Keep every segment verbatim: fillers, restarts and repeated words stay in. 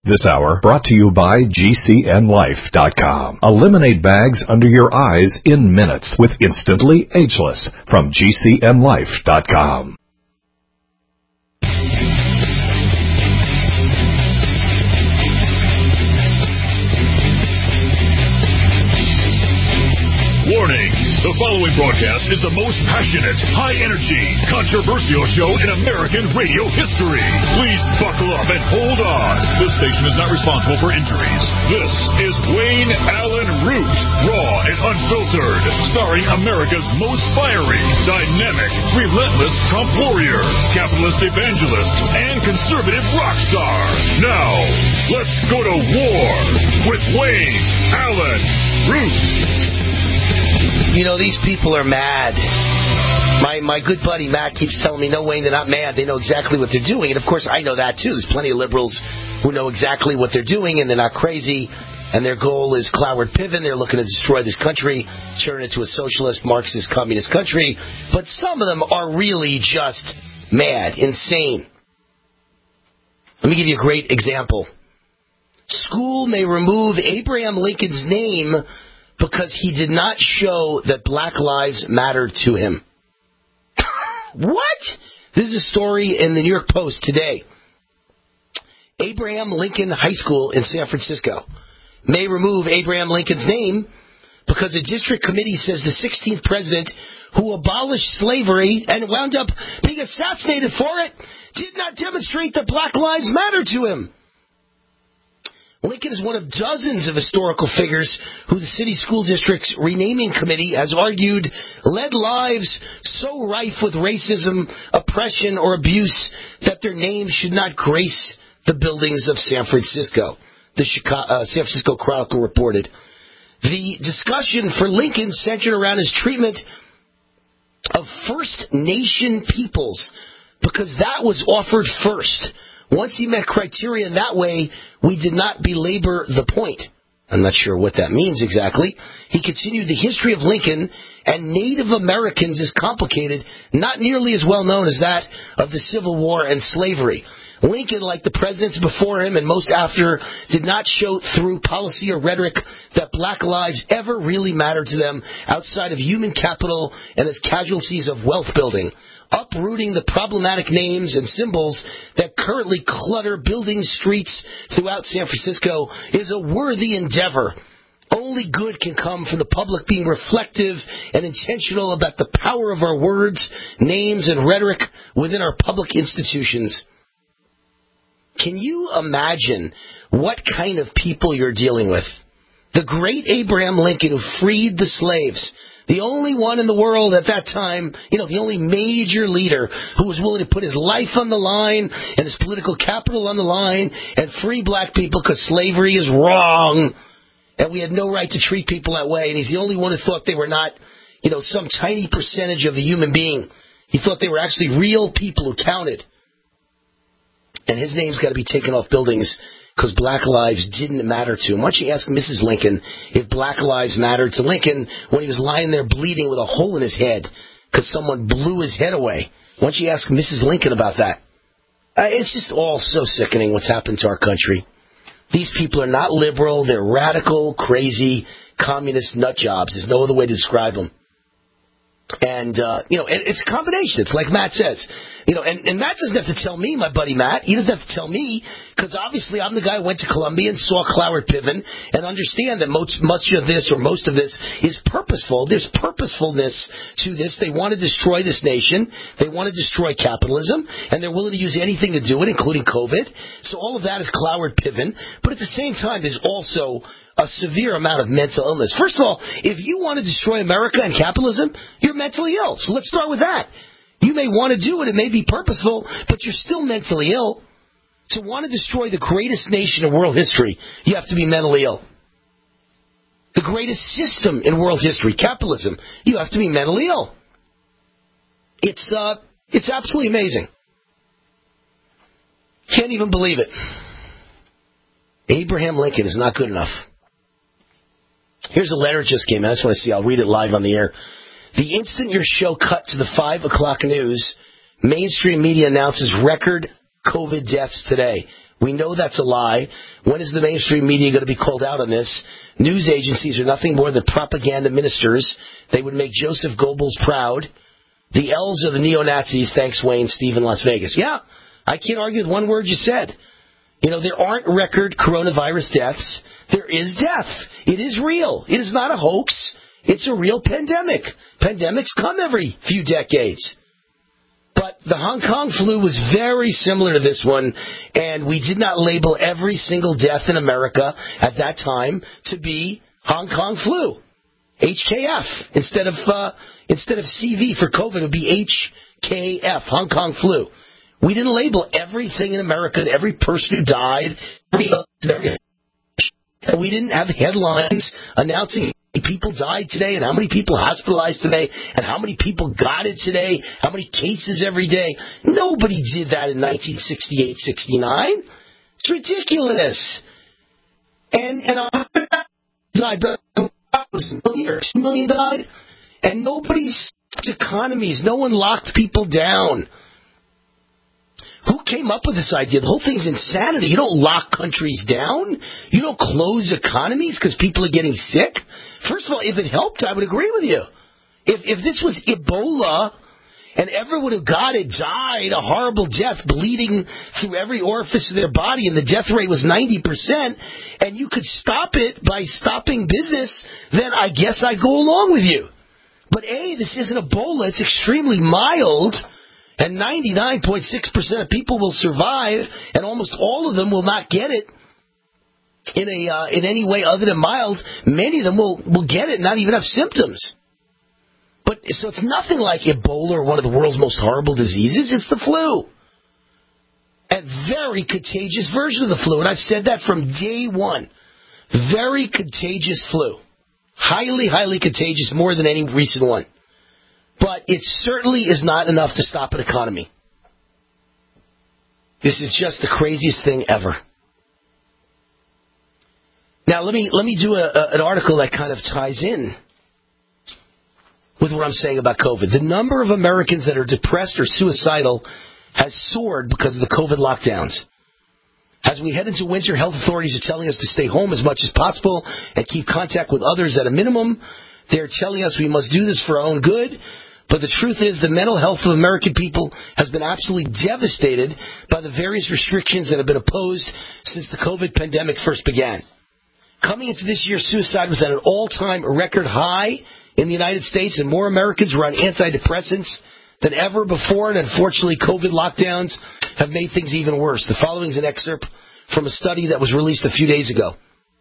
This hour brought to you by G C N Life dot com. Eliminate bags under your eyes in minutes with Instantly Ageless from G C N Life dot com. Warning! The following broadcast is the most passionate, high-energy, controversial show in American radio history. Please buckle up and hold on. This station is not responsible for injuries. This is Wayne Allen Root, raw and unfiltered, starring America's most fiery, dynamic, relentless Trump warrior, capitalist evangelist, and conservative rock star. Now, let's go to war with Wayne Allen Root. You know, these people are mad. My my good buddy Matt keeps telling me, no, Wayne, they're not mad. They know exactly what they're doing. And, of course, I know that, too. There's plenty of liberals who know exactly what they're doing, and they're not crazy. And their goal is Cloward Piven. They're looking to destroy this country, turn it into a socialist, Marxist, communist country. But some of them are really just mad, insane. Let me give you a great example. School may remove Abraham Lincoln's name because he did not show that Black Lives mattered to him. What? This is a story in the New York Post today. Abraham Lincoln High School in San Francisco may remove Abraham Lincoln's name because a district committee says the sixteenth president who abolished slavery and wound up being assassinated for it did not demonstrate that Black Lives mattered to him. Lincoln is one of dozens of historical figures who the city school district's renaming committee has argued led lives so rife with racism, oppression, or abuse that their names should not grace the buildings of San Francisco, the Chicago, uh, San Francisco Chronicle reported. The discussion for Lincoln centered around his treatment of First Nation peoples because that was offered first. Once he met criteria in that way, we did not belabor the point. I'm not sure what that means exactly. He continued, the history of Lincoln and Native Americans is complicated, not nearly as well known as that of the Civil War and slavery. Lincoln, like the presidents before him and most after, did not show through policy or rhetoric that Black lives ever really mattered to them outside of human capital and as casualties of wealth building. Uprooting the problematic names and symbols that currently clutter buildings, streets throughout San Francisco is a worthy endeavor. Only good can come from the public being reflective and intentional about the power of our words, names, and rhetoric within our public institutions. Can you imagine what kind of people you're dealing with? The great Abraham Lincoln who freed the slaves. The only one in the world at that time, you know, the only major leader who was willing to put his life on the line and his political capital on the line and free black people because slavery is wrong and we had no right to treat people that way. And he's the only one who thought they were not, you know, some tiny percentage of a human being. He thought they were actually real people who counted. And his name's got to be taken off buildings because black lives didn't matter to him. Why don't you ask Missus Lincoln if black lives mattered to Lincoln when he was lying there bleeding with a hole in his head because someone blew his head away? Why don't you ask Missus Lincoln about that? Uh, it's just all so sickening what's happened to our country. These people are not liberal. They're radical, crazy, communist nut jobs. There's no other way to describe them. And, uh, you know, it, it's a combination. It's like Matt says. You know, and, and Matt doesn't have to tell me, my buddy Matt. He doesn't have to tell me, because obviously I'm the guy who went to Columbia and saw Cloward Piven and understand that most, much of this or most of this is purposeful. There's purposefulness to this. They want to destroy this nation. They want to destroy capitalism, and they're willing to use anything to do it, including COVID. So all of that is Cloward Piven. But at the same time, there's also a severe amount of mental illness. First of all, if you want to destroy America and capitalism, you're mentally ill. So let's start with that. You may want to do it. It may be purposeful, but you're still mentally ill. To want to destroy the greatest nation in world history, you have to be mentally ill. The greatest system in world history, capitalism, you have to be mentally ill. It's, uh, it's absolutely amazing. Can't even believe it. Abraham Lincoln is not good enough. Here's a letter that just came in. I just want to see. I'll read it live on the air. The instant your show cut to the five o'clock news, mainstream media announces record COVID deaths today. We know that's a lie. When is the mainstream media going to be called out on this? News agencies are nothing more than propaganda ministers. They would make Joseph Goebbels proud. The L's are the neo-Nazis. Thanks, Wayne, Steve in Las Vegas. Yeah, I can't argue with one word you said. You know, there aren't record coronavirus deaths. There is death. It is real. It is not a hoax. It's a real pandemic. Pandemics come every few decades. But the Hong Kong flu was very similar to this one, and we did not label every single death in America at that time to be Hong Kong flu. H K F. Instead of uh, instead of C V for COVID, it would be H K F, Hong Kong flu. We didn't label everything in America and every person who died. We didn't have headlines announcing how many people died today and how many people hospitalized today and how many people got it today, how many cases every day. Nobody did that in nineteen sixty-eight sixty-nine. It's ridiculous. And and I died, but two million died, and nobody's economies. No one locked people down. Who came up with this idea? The whole thing's insanity. You don't lock countries down. You don't close economies because people are getting sick. First of all, if it helped, I would agree with you. If if this was Ebola and everyone who got it died a horrible death, bleeding through every orifice of their body, and the death rate was ninety percent, and you could stop it by stopping business, then I guess I'd go along with you. But A, this isn't Ebola. It's extremely mild. And ninety-nine point six percent of people will survive, and almost all of them will not get it in a uh, in any way other than mild. Many of them will, will get it and not even have symptoms. But so it's nothing like Ebola or one of the world's most horrible diseases. It's the flu. A very contagious version of the flu, and I've said that from day one. Very contagious flu. Highly, highly contagious, more than any recent one. But it certainly is not enough to stop an economy. This is just the craziest thing ever. Now, let me let me do a, a, an article that kind of ties in with what I'm saying about COVID. The number of Americans that are depressed or suicidal has soared because of the COVID lockdowns. As we head into winter, health authorities are telling us to stay home as much as possible and keep contact with others at a minimum. They're telling us we must do this for our own good. But the truth is the mental health of American people has been absolutely devastated by the various restrictions that have been imposed since the COVID pandemic first began. Coming into this year, suicide was at an all-time record high in the United States, and more Americans were on antidepressants than ever before, and unfortunately COVID lockdowns have made things even worse. The following is an excerpt from a study that was released a few days ago.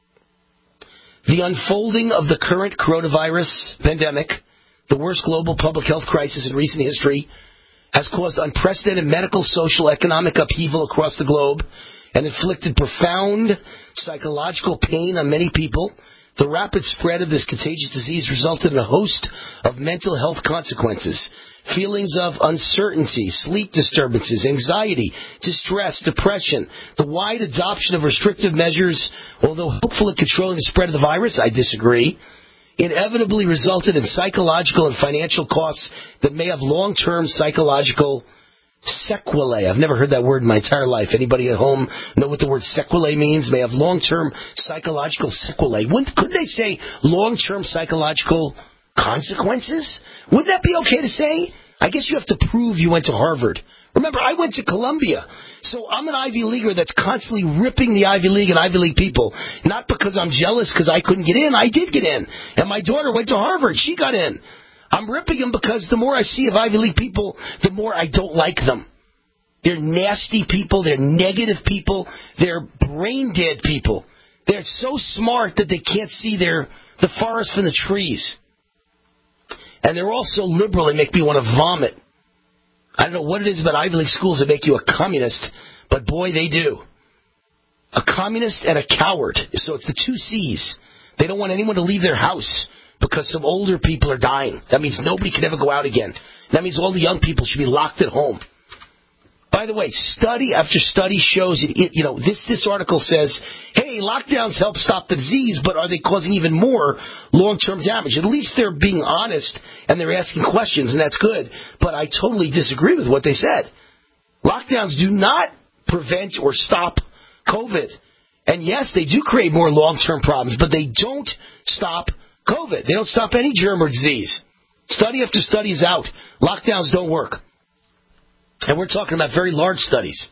The unfolding of the current coronavirus pandemic, the worst global public health crisis in recent history, has caused unprecedented medical, social, economic upheaval across the globe and inflicted profound psychological pain on many people. The rapid spread of this contagious disease resulted in a host of mental health consequences. Feelings of uncertainty, sleep disturbances, anxiety, distress, depression. The wide adoption of restrictive measures, although helpful in controlling the spread of the virus, I disagree, inevitably resulted in psychological and financial costs that may have long-term psychological sequelae. I've never heard that word in my entire life. Anybody at home know what the word sequelae means? May have long-term psychological sequelae. Wouldn't, couldn't they say long-term psychological consequences? Would that be okay to say? I guess you have to prove you went to Harvard. Remember, I went to Columbia, so I'm an Ivy Leaguer that's constantly ripping the Ivy League and Ivy League people. Not because I'm jealous because I couldn't get in. I did get in. And my daughter went to Harvard. She got in. I'm ripping them because the more I see of Ivy League people, the more I don't like them. They're nasty people. They're negative people. They're brain-dead people. They're so smart that they can't see their the forest from the trees. And they're all so liberal they make me want to vomit. I don't know what it is about Ivy League schools that make you a communist, but boy, they do. A communist and a coward. So it's the two C's. They don't want anyone to leave their house because some older people are dying. That means nobody can ever go out again. That means all the young people should be locked at home. By the way, study after study shows, it, it, you know, this, this article says, hey, lockdowns help stop the disease, but are they causing even more long-term damage? At least they're being honest and they're asking questions, and that's good. But I totally disagree with what they said. Lockdowns do not prevent or stop COVID. And yes, they do create more long-term problems, but they don't stop COVID. They don't stop any germ or disease. Study after study is out. Lockdowns don't work. And we're talking about very large studies.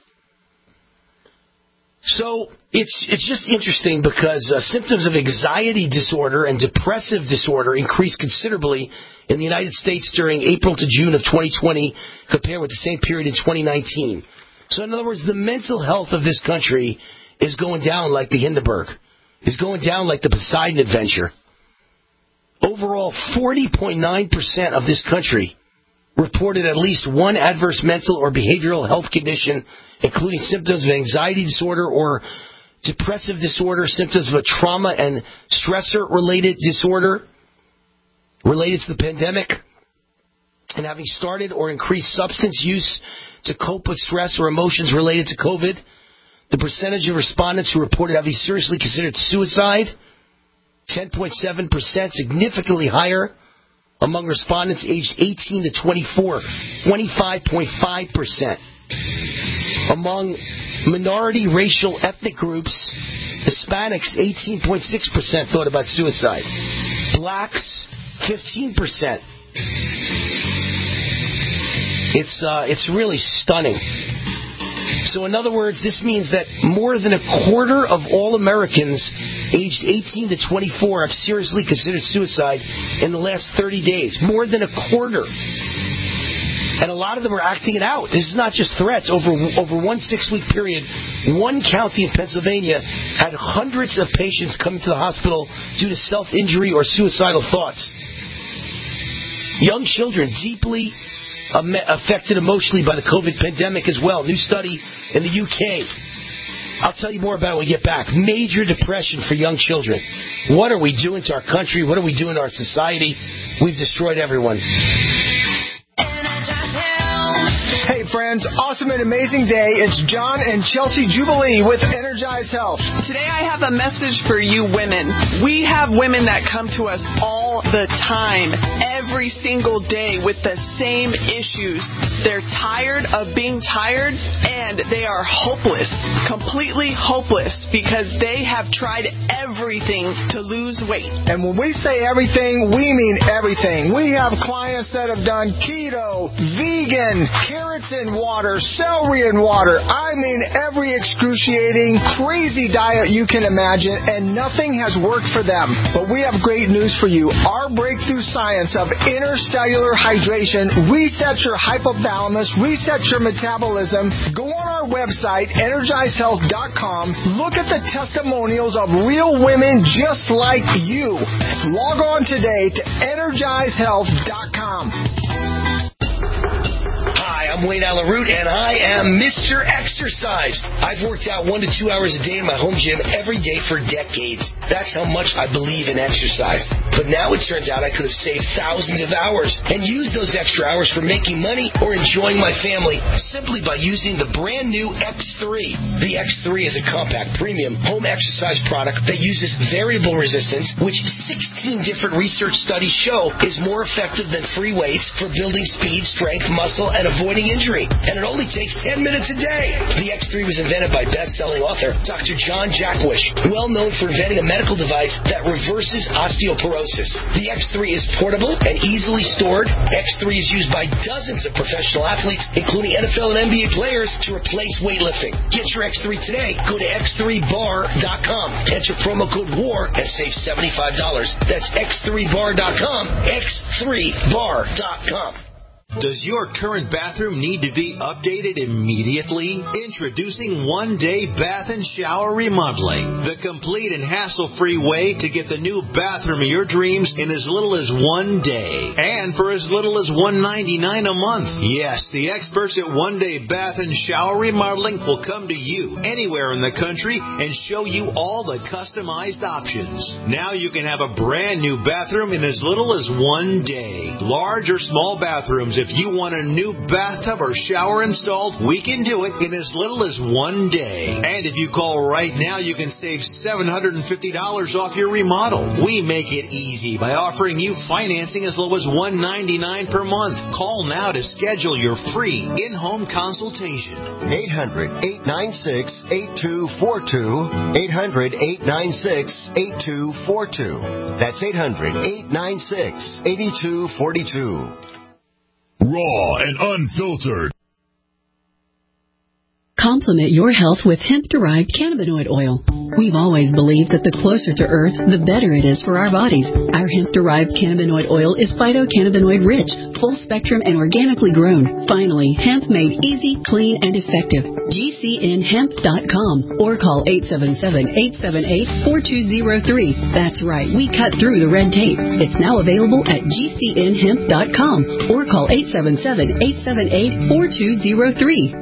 So it's it's just interesting because uh, symptoms of anxiety disorder and depressive disorder increased considerably in the United States during April to June of twenty twenty compared with the same period in twenty nineteen. So in other words, the mental health of this country is going down like the Hindenburg, is going down like the Poseidon Adventure. Overall, forty point nine percent of this country reported at least one adverse mental or behavioral health condition, including symptoms of anxiety disorder or depressive disorder, symptoms of a trauma and stressor-related disorder related to the pandemic, and having started or increased substance use to cope with stress or emotions related to COVID. The percentage of respondents who reported having seriously considered suicide, ten point seven percent, significantly higher among respondents aged eighteen to twenty-four, twenty-five point five percent. Among minority racial ethnic groups, Hispanics, eighteen point six percent thought about suicide. Blacks, fifteen percent. It's uh, it's really stunning. So in other words, this means that more than a quarter of all Americans aged eighteen to twenty-four have seriously considered suicide in the last thirty days. More than a quarter. And a lot of them are acting it out. This is not just threats. Over over one six-week period, one county in Pennsylvania had hundreds of patients coming to the hospital due to self-injury or suicidal thoughts. Young children deeply affected emotionally by the COVID pandemic as well. New study in the U K. I'll tell you more about it when we get back. Major depression for young children. What are we doing to our country? What are we doing to our society? We've destroyed everyone. Hey friends, awesome and amazing day. It's John and Chelsea Jubilee with Energize Health. Today I have a message for you women. We have women that come to us all the time, every single day with the same issues. They're tired of being tired and they are hopeless, completely hopeless because they have tried everything to lose weight. And when we say everything, we mean everything. We have clients that have done keto, vegan, carrots in water, celery in water. I mean every excruciating, crazy diet you can imagine, and nothing has worked for them. But we have great news for you. Our breakthrough science of intercellular hydration resets your hypothalamus, resets your metabolism. Go on our website, energize health dot com. Look at the testimonials of real women just like you. Log on today to energize health dot com. Hi, I'm Wayne Allen Root, and I am Mister Exercise. I've worked out one to two hours a day in my home gym every day for decades. That's how much I believe in exercise. But now it turns out I could have saved thousands of hours and used those extra hours for making money or enjoying my family simply by using the brand new X three. The X three is a compact, premium home exercise product that uses variable resistance, which sixteen different research studies show is more effective than free weights for building speed, strength, muscle, and avoiding injury. And it only takes ten minutes a day. The X three was invented by best-selling author Doctor John Jackwish, well known for inventing a medical device that reverses osteoporosis. The X three is portable and easily stored. X three is used by dozens of professional athletes, including N F L and N B A players, to replace weightlifting. Get your X three today. Go to x three bar dot com. Enter promo code WAR and save seventy-five dollars. That's x three bar dot com. x three bar dot com. Does your current bathroom need to be updated immediately? Introducing One Day Bath and Shower Remodeling, the complete and hassle-free way to get the new bathroom of your dreams in as little as one day, and for as little as one hundred ninety-nine dollars a month. Yes, the experts at One Day Bath and Shower Remodeling will come to you anywhere in the country and show you all the customized options. Now you can have a brand new bathroom in as little as one day. Large or small bathrooms if you want a new bathtub or shower installed, we can do it in as little as one day. And if you call right now, you can save seven hundred fifty dollars off your remodel. We make it easy by offering you financing as low as one hundred ninety-nine dollars per month. Call now to schedule your free in-home consultation. eight hundred, eight nine six, eight two four two. eight hundred, eight nine six, eight two four two. That's eight hundred, eight nine six, eight two four two. Raw and unfiltered. Complement your health with hemp-derived cannabinoid oil. We've always believed that the closer to Earth, the better it is for our bodies. Our hemp-derived cannabinoid oil is phytocannabinoid-rich, full-spectrum, and organically grown. Finally, hemp made easy, clean, and effective. G C N hemp dot com or call eight seven seven, eight seven eight, four two zero three. That's right, we cut through the red tape. It's now available at G C N hemp dot com or call eight seven seven, eight seven eight, four two zero three.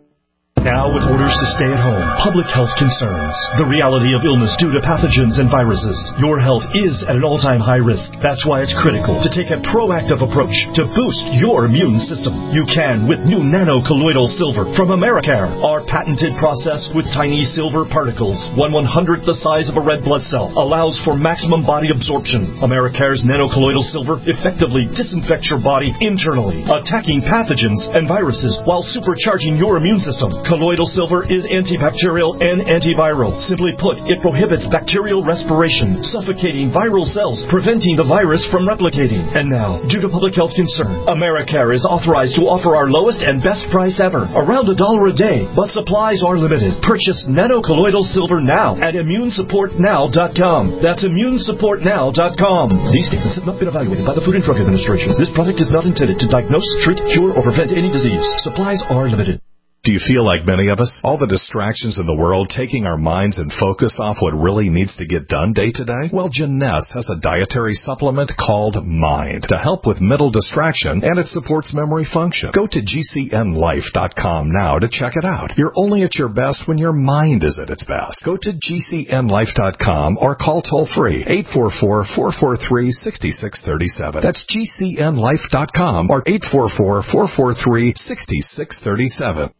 Now with orders to stay at home, public health concerns, the reality of illness due to pathogens and viruses. Your health is at an all-time high risk. That's why it's critical to take a proactive approach to boost your immune system. You can with new nano-colloidal silver from Americare. Our patented process with tiny silver particles, one one-hundredth the size of a red blood cell, allows for maximum body absorption. Americare's nano-colloidal silver effectively disinfects your body internally, attacking pathogens and viruses while supercharging your immune system. Colloidal silver is antibacterial and antiviral. Simply put, it prohibits bacterial respiration, suffocating viral cells, preventing the virus from replicating. And now, due to public health concern, Americare is authorized to offer our lowest and best price ever, around a dollar a day, but supplies are limited. Purchase nano-colloidal silver now at immune support now dot com. That's immune support now dot com. These statements have not been evaluated by the Food and Drug Administration. This product is not intended to diagnose, treat, cure, or prevent any disease. Supplies are limited. Do you feel like many of us? All the distractions in the world taking our minds and focus off what really needs to get done day to day? Well, Jeunesse has a dietary supplement called Mind to help with mental distraction, and it supports memory function. Go to G C N life dot com now to check it out. You're only at your best when your mind is at its best. Go to G C N life dot com or call toll-free eight four four, four four three, six six three seven. That's G C N life dot com or eight four four, four four three, six six three seven.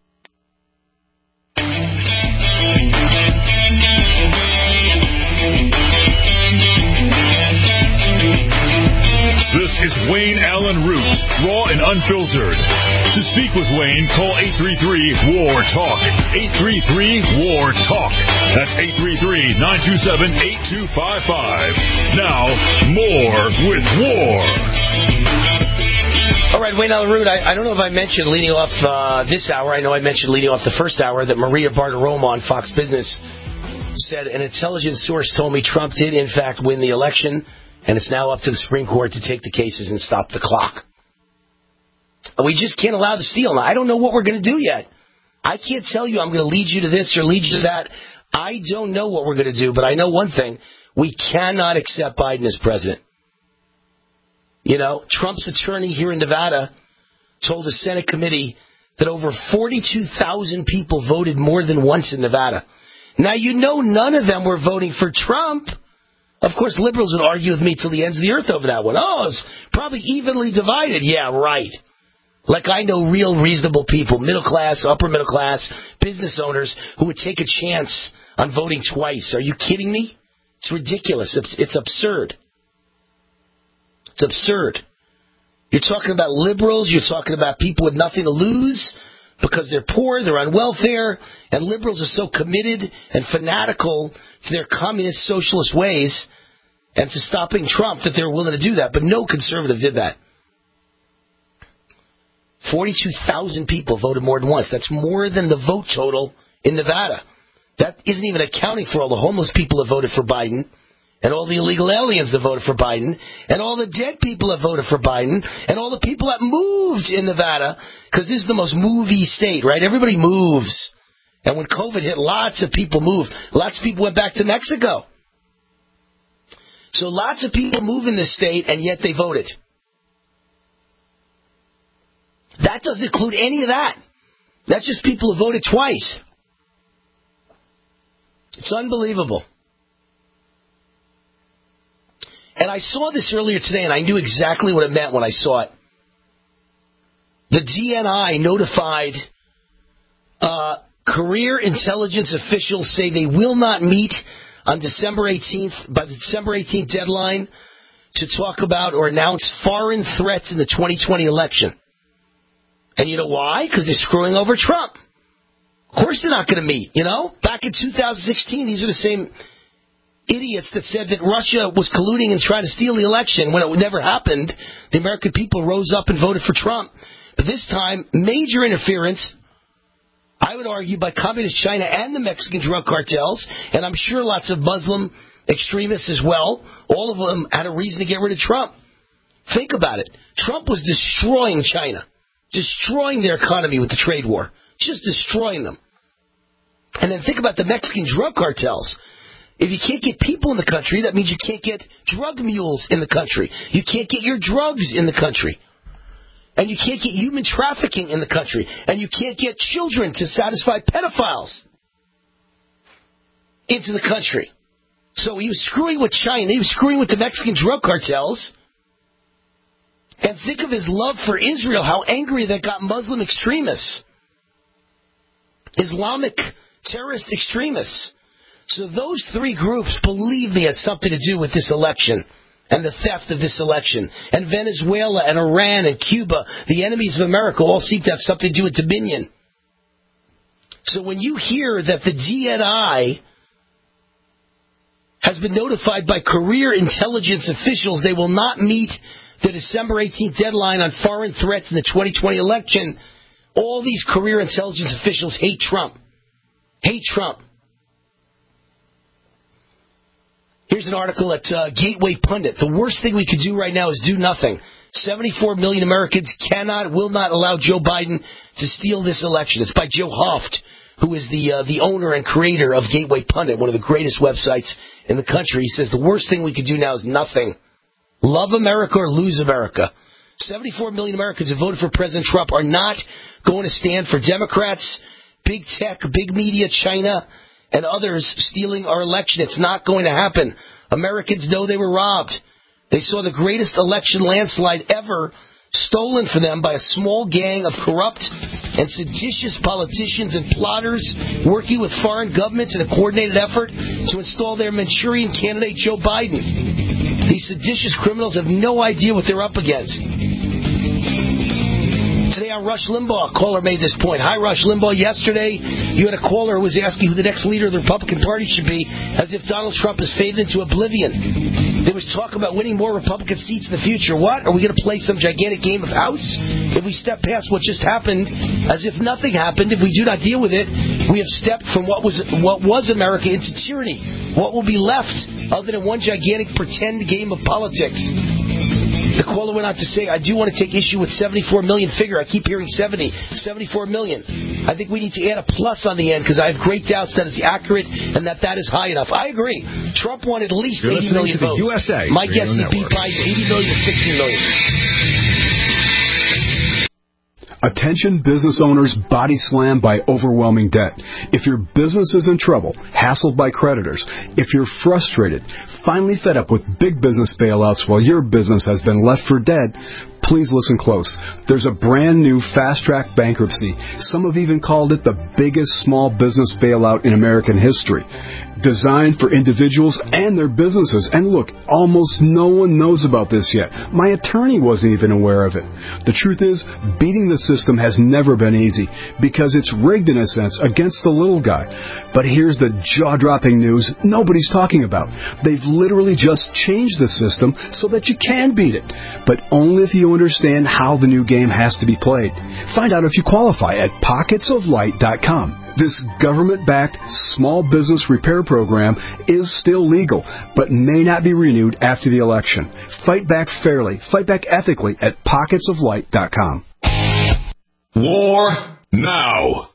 This is Wayne Allen Root, raw and unfiltered. To speak with Wayne, call eight three three, W A R, TALK. eight three three, W A R, TALK. That's eight three three, nine two seven, eight two five five. Now, more with W A R. All right, Wayne Allen Root, I, I don't know if I mentioned leading off uh, this hour. I know I mentioned leading off the first hour that Maria Bartiromo on Fox Business said an intelligence source told me Trump did, in fact, win the election, and it's now up to the Supreme Court to take the cases and stop the clock. We just can't allow the steal. Now, I don't know what we're going to do yet. I can't tell you I'm going to lead you to this or lead you to that. I don't know what we're going to do, but I know one thing. We cannot accept Biden as president. You know, Trump's attorney here in Nevada told a Senate committee that over forty-two thousand people voted more than once in Nevada. Now, you know none of them were voting for Trump. Of course, liberals would argue with me till the ends of the earth over that one. Oh, it's probably evenly divided. Yeah, right. Like I know real reasonable people, middle class, upper middle class, business owners who would take a chance on voting twice. Are you kidding me? It's ridiculous. It's, it's absurd. It's absurd. You're talking about liberals. You're talking about people with nothing to lose because they're poor, they're on welfare, and liberals are so committed and fanatical to their communist socialist ways and to stopping Trump that they're willing to do that. But no conservative did that. forty-two thousand people voted more than once. That's more than the vote total in Nevada. That isn't even accounting for all the homeless people that voted for Biden, and all the illegal aliens that voted for Biden, and all the dead people that voted for Biden, and all the people that moved in Nevada, because this is the most movie state, right? Everybody moves. And when COVID hit, lots of people moved. Lots of people went back to Mexico. So lots of people move in this state, and yet they voted. That doesn't include any of that. That's just people who voted twice. It's unbelievable. And I saw this earlier today, and I knew exactly what it meant when I saw it. the D N I notified uh, career intelligence officials say they will not meet on December eighteenth, by the December eighteenth deadline, to talk about or announce foreign threats in the twenty twenty election. And you know why? Because they're screwing over Trump. Of course they're not going to meet, you know? Back in two thousand sixteen, these are the same idiots that said that Russia was colluding and trying to steal the election. When it never happened, the American people rose up and voted for Trump. But this time, major interference, I would argue, by Communist China and the Mexican drug cartels, and I'm sure lots of Muslim extremists as well. All of them had a reason to get rid of Trump. Think about it. Trump was destroying China, destroying their economy with the trade war, just destroying them. And then think about the Mexican drug cartels. If you can't get people in the country, that means you can't get drug mules in the country. You can't get your drugs in the country. And you can't get human trafficking in the country. And you can't get children to satisfy pedophiles into the country. So he was screwing with China. He was screwing with the Mexican drug cartels. And think of his love for Israel, how angry that got Muslim extremists, Islamic terrorist extremists. So those three groups, believe me, had something to do with this election and the theft of this election. And Venezuela and Iran and Cuba, the enemies of America, all seem to have something to do with Dominion. So when you hear that the D N I has been notified by career intelligence officials they will not meet the December eighteenth deadline on foreign threats in the twenty twenty election, all these career intelligence officials hate Trump. Hate Trump. Here's an article at uh, Gateway Pundit. The worst thing we could do right now is do nothing. seventy-four million Americans cannot, will not allow Joe Biden to steal this election. It's by Joe Hoft, who is the uh, the owner and creator of Gateway Pundit, one of the greatest websites in the country. He says the worst thing we could do now is nothing. Love America or lose America. seventy-four million Americans who voted for President Trump are not going to stand for Democrats, big tech, big media, China, and others stealing our election. It's not going to happen. Americans know they were robbed. They saw the greatest election landslide ever stolen from them by a small gang of corrupt and seditious politicians and plotters working with foreign governments in a coordinated effort to install their Manchurian candidate, Joe Biden. These seditious criminals have no idea what they're up against. Today on Rush Limbaugh, a caller made this point. Hi, Rush Limbaugh. Yesterday, you had a caller who was asking who the next leader of the Republican Party should be, as if Donald Trump has faded into oblivion. There was talk about winning more Republican seats in the future. What? Are we going to play some gigantic game of house? If we step past what just happened, as if nothing happened, if we do not deal with it, we have stepped from what was what was America into tyranny. What will be left other than one gigantic pretend game of politics? The caller went on to say, I do want to take issue with seventy-four million figure. I keep hearing seventy, seventy-four million. I think we need to add a plus on the end because I have great doubts that it's accurate and that that is high enough. I agree. Trump won at least You're eighty million votes. U S A My guess is he beat Biden eighty million to sixty million. Attention business owners body slammed by overwhelming debt. If your business is in trouble, hassled by creditors, if you're frustrated, finally fed up with big business bailouts while your business has been left for dead, please listen close. There's a brand new fast-track bankruptcy. Some have even called it the biggest small business bailout in American history. Designed for individuals and their businesses. And look, almost no one knows about this yet. My attorney wasn't even aware of it. The truth is, beating the system has never been easy because it's rigged in a sense against the little guy. But here's the jaw-dropping news nobody's talking about. They've literally just changed the system so that you can beat it, but only if you understand how the new game has to be played. Find out if you qualify at pockets of light dot com. This government-backed small business repair program is still legal, but may not be renewed after the election. Fight back fairly, fight back ethically at pockets of light dot com. War now.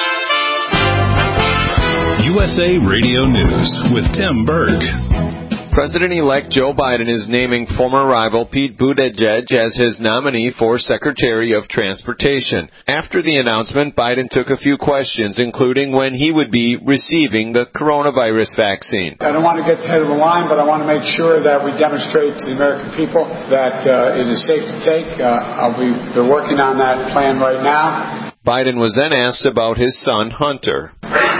U S A Radio News with Tim Berg. President-elect Joe Biden is naming former rival Pete Buttigieg as his nominee for Secretary of Transportation. After the announcement, Biden took a few questions, including when he would be receiving the coronavirus vaccine. I don't want to get ahead of the line, but I want to make sure that we demonstrate to the American people that uh, it is safe to take. Uh, I'll be they're working on that plan right now. Biden was then asked about his son, Hunter.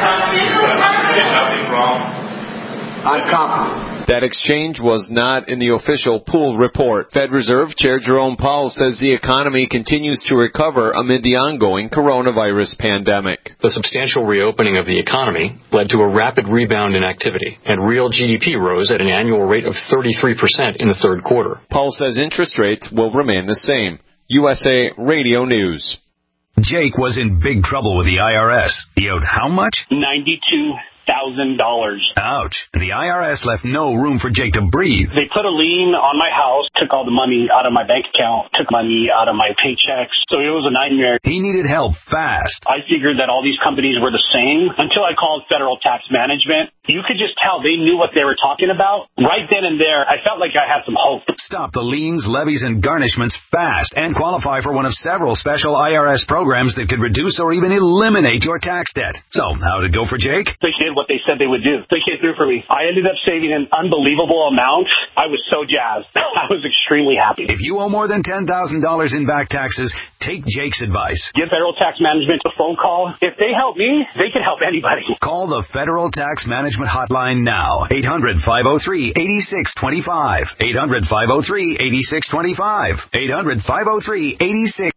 I'm confident. That exchange was not in the official pool report. Fed Reserve Chair Jerome Powell says the economy continues to recover amid the ongoing coronavirus pandemic. The substantial reopening of the economy led to a rapid rebound in activity, and real G D P rose at an annual rate of thirty-three percent in the third quarter. Powell says interest rates will remain the same. U S A Radio News. Jake was in big trouble with the I R S. He owed how much? ninety-two thousand dollars. Ouch. And the I R S left no room for Jake to breathe. They put a lien on my house, took all the money out of my bank account, took money out of my paychecks. So it was a nightmare. He needed help fast. I figured that all these companies were the same until I called Federal Tax Management. You could just tell they knew what they were talking about. Right then and there, I felt like I had some hope. Stop the liens, levies, and garnishments fast and qualify for one of several special I R S programs that could reduce or even eliminate your tax debt. So, how'd it go for Jake? They did what they said they would do. They came through for me. I ended up saving an unbelievable amount. I was so jazzed. I was extremely happy. If you owe more than ten thousand dollars in back taxes, take Jake's advice. Give Federal Tax Management a phone call. If they help me, they can help anybody. Call the Federal Tax Management Hotline now. eight hundred, five oh three, eight six two five. eight hundred, five oh three, eight six two five. eight hundred, five oh three, eight six.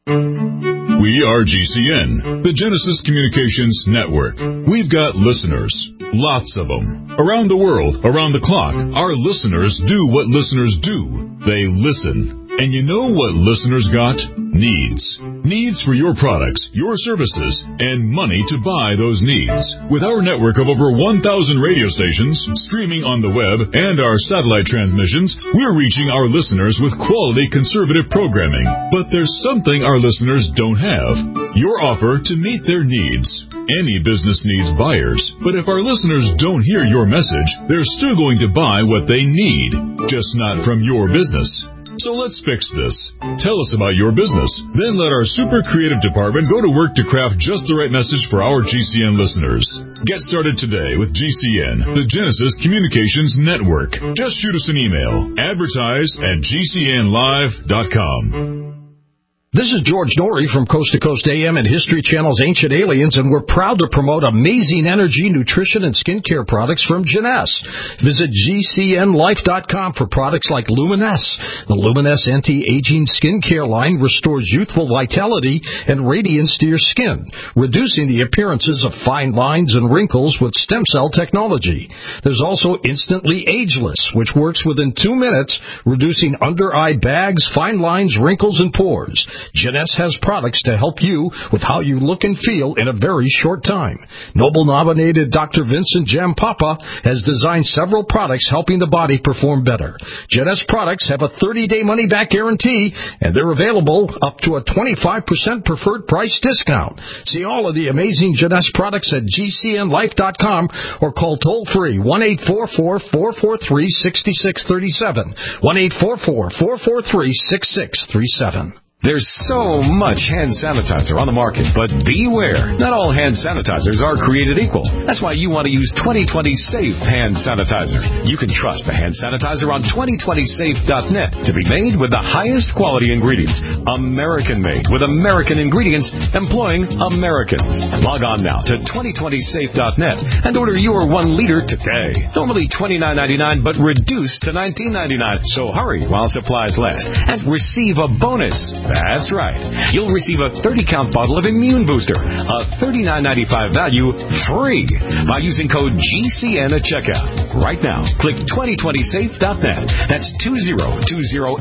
We are G C N, the Genesis Communications Network. We've got listeners, lots of them. Around the world, around the clock, our listeners do what listeners do. They listen. And you know what listeners got? Needs. Needs for your products, your services, and money to buy those needs. With our network of over one thousand radio stations, streaming on the web, and our satellite transmissions, we're reaching our listeners with quality conservative programming. But there's something our listeners don't have. Your offer to meet their needs. Any business needs buyers, but if our listeners don't hear your message, they're still going to buy what they need, just not from your business. So let's fix this. Tell us about your business. Then let our super creative department go to work to craft just the right message for our G C N listeners. Get started today with G C N, the Genesis Communications Network. Just shoot us an email. Advertise at G C N live dot com. This is George Norrie from Coast to Coast A M and History Channel's Ancient Aliens, and we're proud to promote amazing energy, nutrition, and skincare products from Jeunesse. Visit G C N life dot com for products like Luminesse. The Luminesse anti-aging skincare line restores youthful vitality and radiance to your skin, reducing the appearances of fine lines and wrinkles with stem cell technology. There's also Instantly Ageless, which works within two minutes, reducing under-eye bags, fine lines, wrinkles, and pores. Jeunesse has products to help you with how you look and feel in a very short time. Nobel-nominated Doctor Vincent Jampapa has designed several products helping the body perform better. Jeunesse products have a thirty-day money-back guarantee, and they're available up to a twenty-five percent preferred price discount. See all of the amazing Jeunesse products at G C N life dot com or call toll-free one eight four four, four four three, six six three seven, one eight four four, four four three, six six three seven. There's so much hand sanitizer on the market, but beware. Not all hand sanitizers are created equal. That's why you want to use twenty twenty Safe Hand Sanitizer. You can trust the hand sanitizer on twenty twenty safe dot net to be made with the highest quality ingredients. American-made with American ingredients employing Americans. Log on now to twenty twenty safe dot net and order your one liter today. Normally twenty-nine ninety-nine, but reduced to nineteen ninety-nine. So hurry while supplies last and receive a bonus. That's right. You'll receive a thirty count bottle of Immune Booster, a thirty-nine ninety-five value, free by using code G C N at checkout. Right now, click twenty twenty safe dot net. That's two zero two zero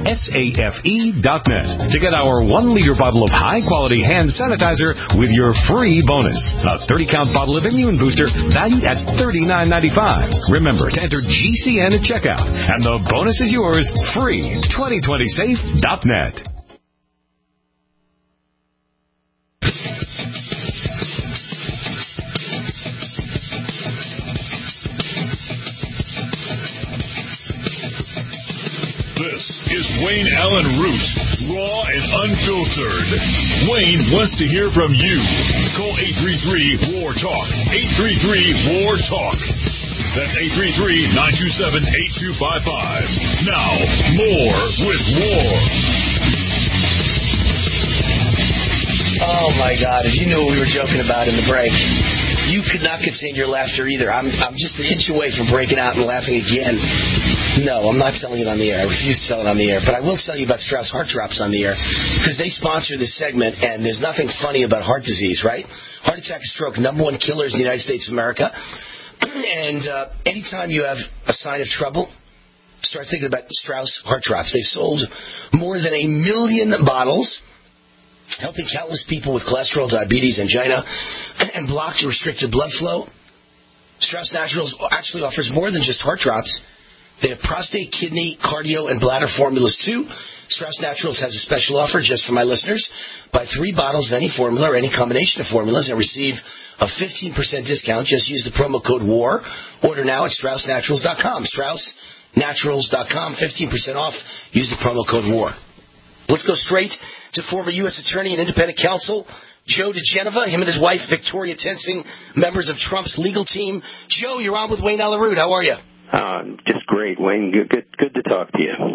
safe dot net to get our one liter bottle of high-quality hand sanitizer with your free bonus. A thirty count bottle of Immune Booster valued at thirty-nine ninety-five. Remember to enter G C N at checkout, and the bonus is yours free. twenty twenty safe dot net. is Wayne Allen Root, raw and unfiltered. Wayne wants to hear from you. Call eight three three, W A R, TALK. eight three three, W A R, TALK. That's eight three three, nine two seven, eight two five five. Now, more with War. Oh, my God. If you knew what we were joking about in the break, you could not contain your laughter either. I'm I'm just an inch away from breaking out and laughing again. No, I'm not telling it on the air. I refuse to tell it on the air. But I will tell you about Strauss Heart Drops on the air because they sponsor this segment, and there's nothing funny about heart disease, right? Heart attack and stroke, number one killers in the United States of America. And uh, anytime you have a sign of trouble, start thinking about Strauss Heart Drops. They've sold more than a million bottles, helping countless people with cholesterol, diabetes, angina, and blocked or restricted blood flow. Strauss Naturals actually offers more than just heart drops. They have prostate, kidney, cardio, and bladder formulas, too. Strauss Naturals has a special offer just for my listeners. Buy three bottles of any formula or any combination of formulas and receive a fifteen percent discount. Just use the promo code WAR. Order now at Strauss Naturals dot com. Strauss Naturals dot com, fifteen percent off. Use the promo code WAR. Let's go straight to former U S Attorney and independent counsel Joe DeGenova. Him and his wife, Victoria Tensing, members of Trump's legal team. Joe, you're on with Wayne Allen Root. How are you? Uh, just great, Wayne. Good, good, good to talk to you.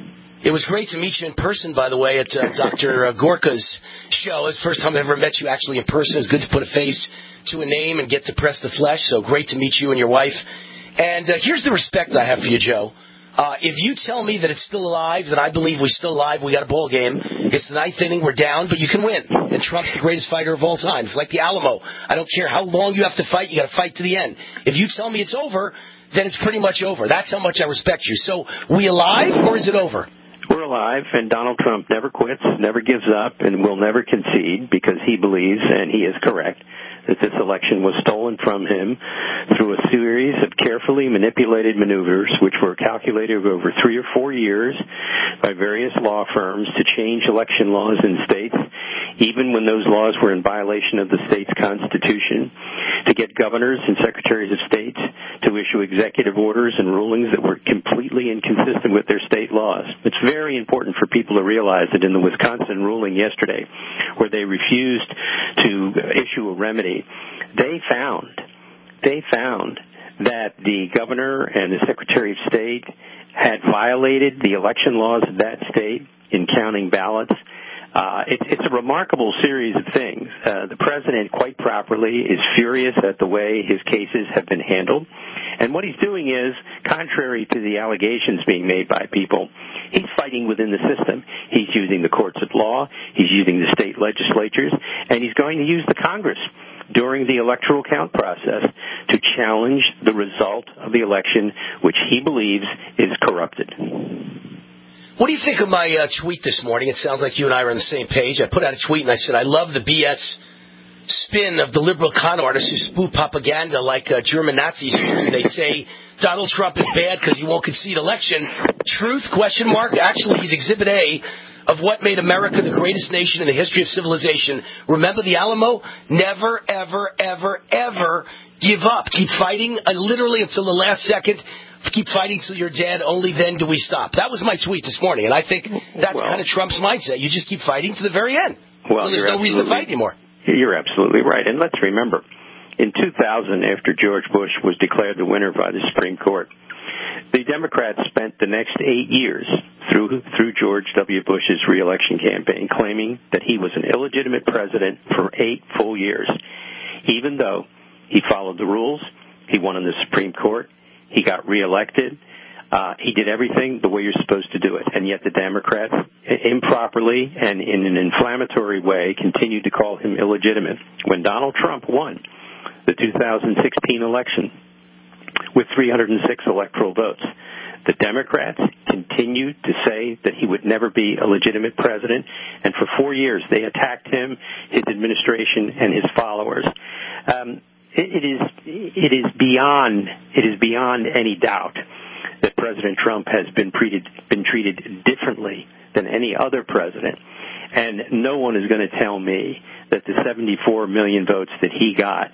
It was great to meet you in person, by the way, at uh, Doctor Gorka's show. It's the first time I ever met you actually in person. It's good to put a face to a name and get to press the flesh. So great to meet you and your wife. And uh, here's the respect I have for you, Joe. Uh, if you tell me that it's still alive, then I believe we're still alive. We got a ball game. It's the ninth inning. We're down, but you can win. And Trump's the greatest fighter of all time. It's like the Alamo. I don't care how long you have to fight. You got to fight to the end. If you tell me it's over, then it's pretty much over. That's how much I respect you. So, we alive or is it over? We're alive, and Donald Trump never quits, never gives up, and will never concede because he believes, and he is correct, that this election was stolen from him through a series of carefully manipulated maneuvers which were calculated over three or four years by various law firms to change election laws in states, even when those laws were in violation of the state's constitution, to get governors and secretaries of state to issue executive orders and rulings that were completely inconsistent with their state laws. It's very important for people to realize that in the Wisconsin ruling yesterday, where they refused to issue a remedy, they found, they found that the governor and the secretary of state had violated the election laws of that state in counting ballots. Uh, it, it's a remarkable series of things. Uh, the president, quite properly, is furious at the way his cases have been handled. And what he's doing is, contrary to the allegations being made by people, he's fighting within the system. He's using the courts of law, he's using the state legislatures, and he's going to use the Congress during the electoral count process to challenge the result of the election, which he believes is corrupted. What do you think of my uh, tweet this morning? It sounds like you and I are on the same page. I put out a tweet and I said, I love the B S spin of the liberal con artists who spoo propaganda like uh, German Nazis used to. They say Donald Trump is bad because he won't concede election. Truth, question mark. Actually, he's Exhibit A of what made America the greatest nation in the history of civilization. Remember the Alamo? Never, ever, ever, ever give up. Keep fighting uh, literally until the last second. Keep fighting till you're dead. Only then do we stop. That was my tweet this morning, and I think that's well, kind of Trump's mindset. You just keep fighting to the very end. Well, so there's no reason to fight anymore. You're absolutely right. And let's remember, in two thousand, after George Bush was declared the winner by the Supreme Court, the Democrats spent the next eight years through through George W. Bush's reelection campaign claiming that he was an illegitimate president for eight full years. Even though he followed the rules, he won in the Supreme Court, he got reelected, uh, he did everything the way you're supposed to do it. And yet the Democrats improperly and in an inflammatory way continued to call him illegitimate. When Donald Trump won the two thousand sixteen election with three hundred six electoral votes, the Democrats continued to say that he would never be a legitimate president, and for four years they attacked him, his administration, and his followers. Um, it, it is it is beyond it is beyond any doubt that President Trump has been treated been treated differently than any other president, and no one is going to tell me that the seventy-four million votes that he got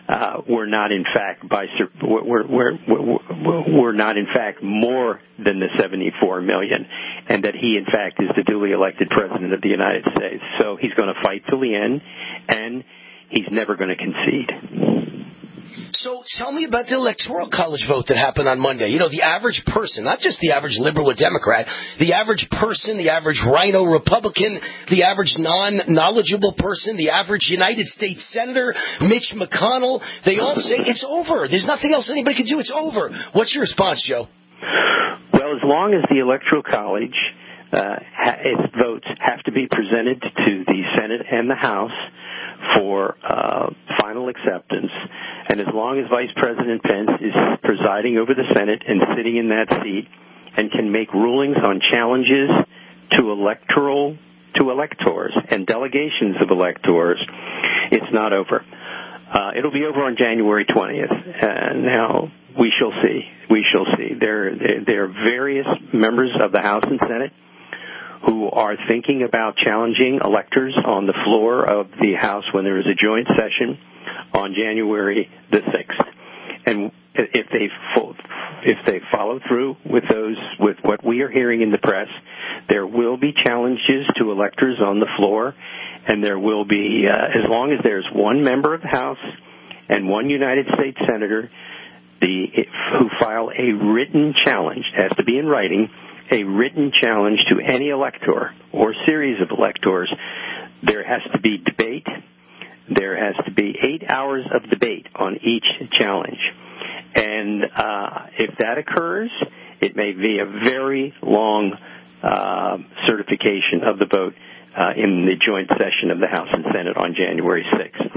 uh, were not in fact by were, were, were, were not in fact more than the seventy-four million, and that he in fact is the duly elected president of the United States. So he's going to fight till the end, and he's never going to concede. So tell me about the Electoral College vote that happened on Monday. You know, the average person, not just the average liberal or Democrat, the average person, the average rhino Republican, the average non-knowledgeable person, the average United States Senator, Mitch McConnell, they all say it's over. There's nothing else anybody can do. It's over. What's your response, Joe? Well, as long as the Electoral College, uh, ha- its votes have to be presented to the Senate and the House for uh, final acceptance, and as long as Vice President Pence is presiding over the Senate and sitting in that seat and can make rulings on challenges to electoral to electors and delegations of electors, it's not over. Uh, it'll be over on January twentieth. Uh, now, we shall see. We shall see. There, there, there are various members of the House and Senate who are thinking about challenging electors on the floor of the House when there is a joint session on January the sixth. And if they fo- if they follow through with those, with what we are hearing in the press, there will be challenges to electors on the floor, and there will be, uh, as long as there's one member of the House and one United States Senator the if, who file a written challenge, it has to be in writing, a written challenge to any elector or series of electors, there has to be debate. There has to be eight hours of debate on each challenge. And uh, if that occurs, it may be a very long uh, certification of the vote uh, in the joint session of the House and Senate on January sixth.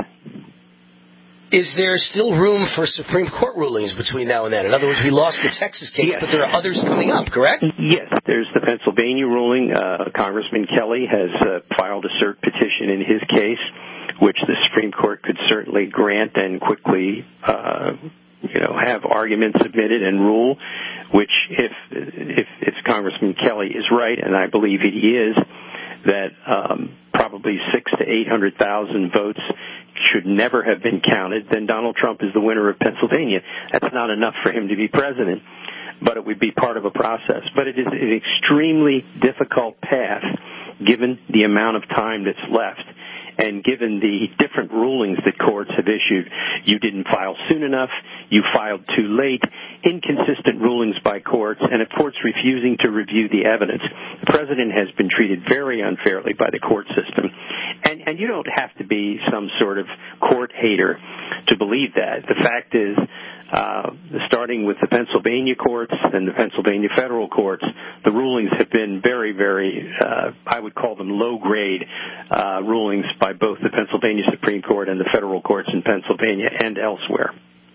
Is there still room for Supreme Court rulings between now and then? In other words, we lost the Texas case, yes, but there are others coming up, correct? Yes. There's the Pennsylvania ruling. Uh, Congressman Kelly has uh, filed a cert petition in his case, which the Supreme Court could certainly grant and quickly, uh, you know, have arguments submitted and rule, which if, if, if Congressman Kelly is right, and I believe he is, that um, probably six to eight hundred thousand votes should never have been counted, then Donald Trump is the winner of Pennsylvania. That's not enough for him to be president, but it would be part of a process. But it is an extremely difficult path, given the amount of time that's left, and given the different rulings that courts have issued. You didn't file soon enough, you filed too late, inconsistent rulings by courts, and a court's refusing to review the evidence. The president has been treated very unfairly by the court system. And, and you don't have to be some sort of court hater to believe that. The fact is, uh, starting with the Pennsylvania courts and the Pennsylvania federal courts, the rulings have been very, very, uh, I would call them low-grade uh, rulings by both the Pennsylvania Supreme Court and the federal courts in Pennsylvania and elsewhere.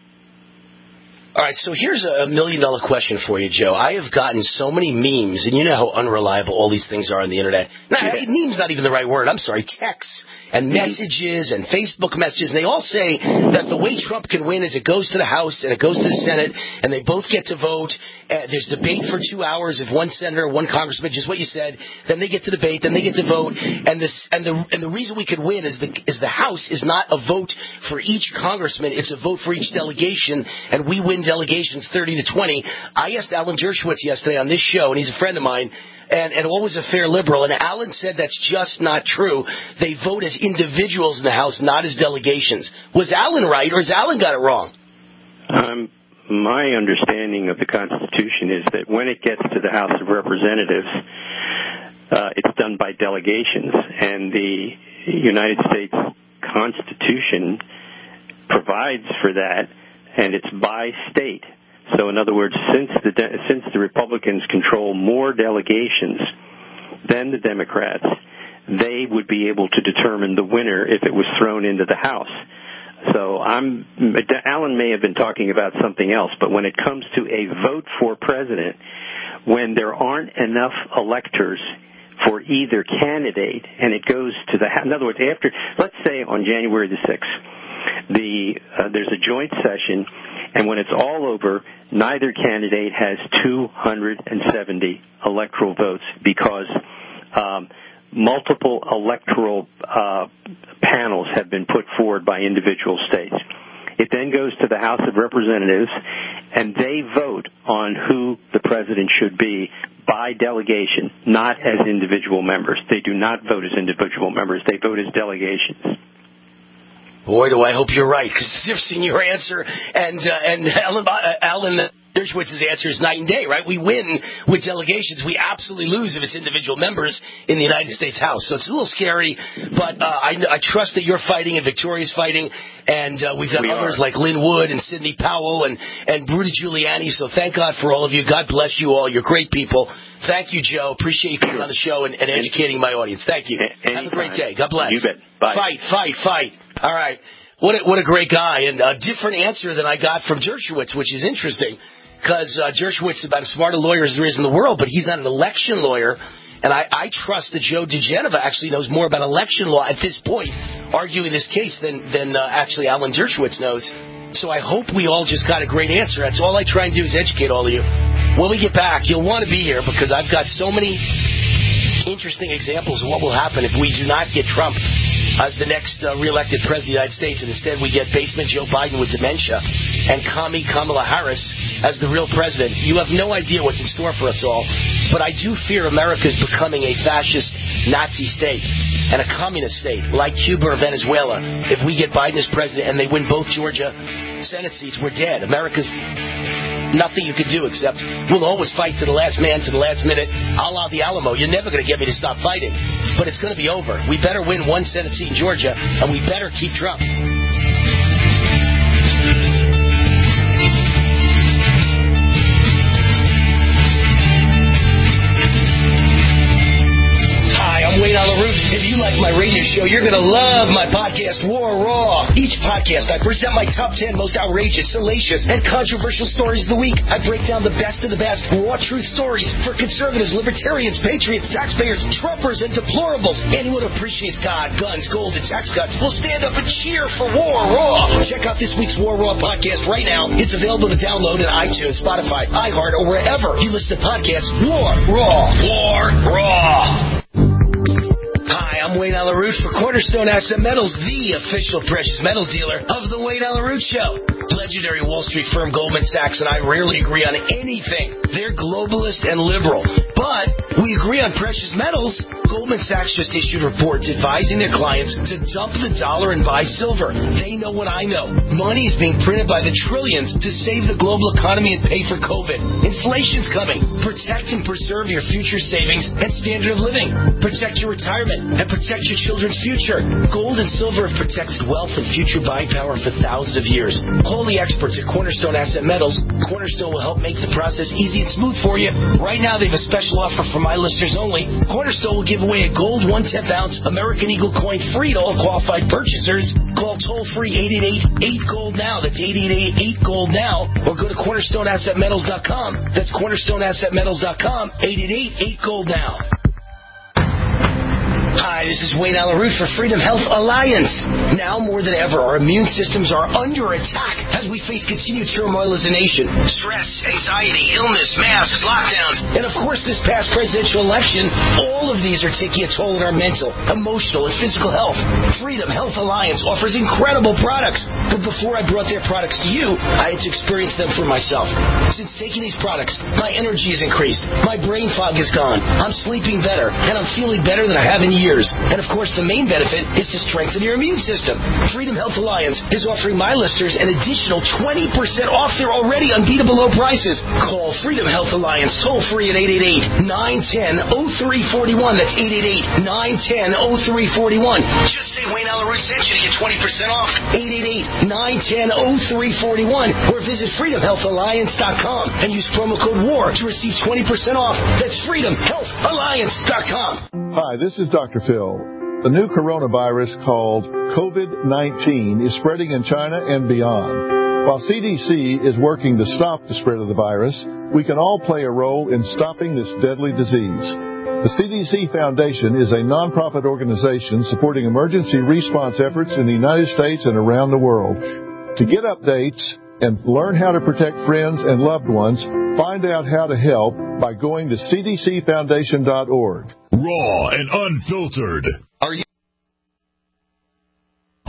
All right, so here's a million-dollar question for you, Joe. I have gotten so many memes, and you know how unreliable all these things are on the Internet. No, yeah. Meme's not even the right word. I'm sorry, texts and messages and Facebook messages, and they all say that the way Trump can win is it goes to the House and it goes to the Senate, and they both get to vote. Uh, there's debate for two hours if one senator, one congressman, just what you said, then they get to debate, then they get to vote, and this and the and the reason we could win is the is the House is not a vote for each congressman, it's a vote for each delegation, and we win delegations thirty to twenty. I asked Alan Dershowitz yesterday on this show, and he's a friend of mine, and, and always a fair liberal, and Alan said that's just not true. They vote as individuals in the House, not as delegations. Was Alan right, or has Alan got it wrong? Um, my understanding of the Constitution is that when it gets to the House of Representatives, uh, it's done by delegations, and the United States Constitution provides for that, and it's by state. So, in other words, since the de- since the Republicans control more delegations than the Democrats, they would be able to determine the winner if it was thrown into the House. So, I'm Alan may have been talking about something else, but when it comes to a vote for president, when there aren't enough electors for either candidate, and it goes to the in other words, after let's say on January the sixth. The uh, there's a joint session, and when it's all over, neither candidate has two hundred seventy electoral votes because um, multiple electoral uh, panels have been put forward by individual states. It then goes to the House of Representatives, and they vote on who the president should be by delegation, not as individual members. They do not vote as individual members. They vote as delegations. Boy, do I hope you're right, because you've seen your answer, and uh, and Alan, uh, Alan Dershowitz's answer is night and day, right? We win with delegations. We absolutely lose if it's individual members in the United States House. So it's a little scary, but uh, I, I trust that you're fighting and Victoria's fighting, and uh, we've got we others are. like Lynn Wood and Sidney Powell and, and Rudy Giuliani, so thank God for all of you. God bless you all. You're great people. Thank you, Joe. Appreciate you being on the show and, and educating my audience. Thank you. Anytime. Have a great day. God bless. You bet. Bye. Fight, fight, fight. All right. What a, what a great guy, and a different answer than I got from Dershowitz, which is interesting, because uh, Dershowitz is about as smart a lawyer as there is in the world, but he's not an election lawyer, and I, I trust that Joe DeGeneva actually knows more about election law at this point, arguing this case, than, than uh, actually Alan Dershowitz knows. So I hope we all just got a great answer. That's all I try and do is educate all of you. When we get back, you'll want to be here, because I've got so many interesting examples of what will happen if we do not get Trump as the next uh, re-elected president of the United States, and instead we get basement Joe Biden with dementia and commie Kamala Harris as the real president. You have no idea what's in store for us all, but I do fear America's becoming a fascist Nazi state and a communist state like Cuba or Venezuela. If we get Biden as president and they win both Georgia Senate seats, we're dead. America's nothing you could do except we'll always fight to the last man, to the last minute, a la the Alamo. You're never going to get me to stop fighting, but it's going to be over. We better win one Senate seat in Georgia, and we better keep Trump. I'm Wayne Allyn Root. If you like my radio show, you're going to love my podcast, War Raw. Each podcast, I present my top ten most outrageous, salacious, and controversial stories of the week. I break down the best of the best raw truth stories for conservatives, libertarians, patriots, taxpayers, Trumpers, and deplorables. Anyone who appreciates God, guns, gold, and tax cuts will stand up and cheer for War Raw. Check out this week's War Raw podcast right now. It's available to download on iTunes, Spotify, iHeart, or wherever you listen to podcasts. War Raw. War Raw. Hi, I'm Wayne Allyn Root for Cornerstone Asset Metals, the official precious metals dealer of the Wayne Allyn Root Show. Legendary Wall Street firm Goldman Sachs and I rarely agree on anything. They're globalist and liberal, but we agree on precious metals. Goldman Sachs just issued reports advising their clients to dump the dollar and buy silver. They know what I know. Money is being printed by the trillions to save the global economy and pay for COVID. Inflation's coming. Protect and preserve your future savings and standard of living. Protect your retirement and protect your children's future. Gold and silver have protected wealth and future buying power for thousands of years. Call the experts at Cornerstone Asset Metals. Cornerstone will help make the process easy and smooth for you. Right now, they have a special offer for my listeners only. Cornerstone will give away a gold one-tenth ounce American Eagle coin free to all qualified purchasers. Call toll-free eight eight eight, eight gold now. That's eight eight eight, eight gold now. Or go to cornerstone asset metals dot com. That's cornerstone asset metals dot com. eight eight eight, eight gold now. Hi, this is Wayne Allyn Root for Freedom Health Alliance. Now more than ever, our immune systems are under attack as we face continued turmoil as a nation. Stress, anxiety, illness, masks, lockdowns, and of course this past presidential election, all of these are taking a toll on our mental, emotional, and physical health. Freedom Health Alliance offers incredible products, but before I brought their products to you, I had to experience them for myself. Since taking these products, my energy has increased, my brain fog is gone, I'm sleeping better, and I'm feeling better than I have in years. And of course, the main benefit is to strengthen your immune system. Freedom Health Alliance is offering my listeners an additional twenty percent off their already unbeatable low prices. Call Freedom Health Alliance toll free at eight eight eight, nine one zero, oh three four one. That's eight eight eight, nine one zero, oh three four one. Just say Wayne Allyn Root sent you to get twenty percent off. eight eight eight, nine one zero, oh three four one. Or visit freedom health alliance dot com and use promo code WAR to receive twenty percent off. That's freedom health alliance dot com. Hi, this is Doctor Phil. The new coronavirus called COVID nineteen is spreading in China and beyond. While C D C is working to stop the spread of the virus, we can all play a role in stopping this deadly disease. The C D C Foundation is a nonprofit organization supporting emergency response efforts in the United States and around the world. To get updates and learn how to protect friends and loved ones, find out how to help by going to c d c foundation dot org. Raw and unfiltered. Are you?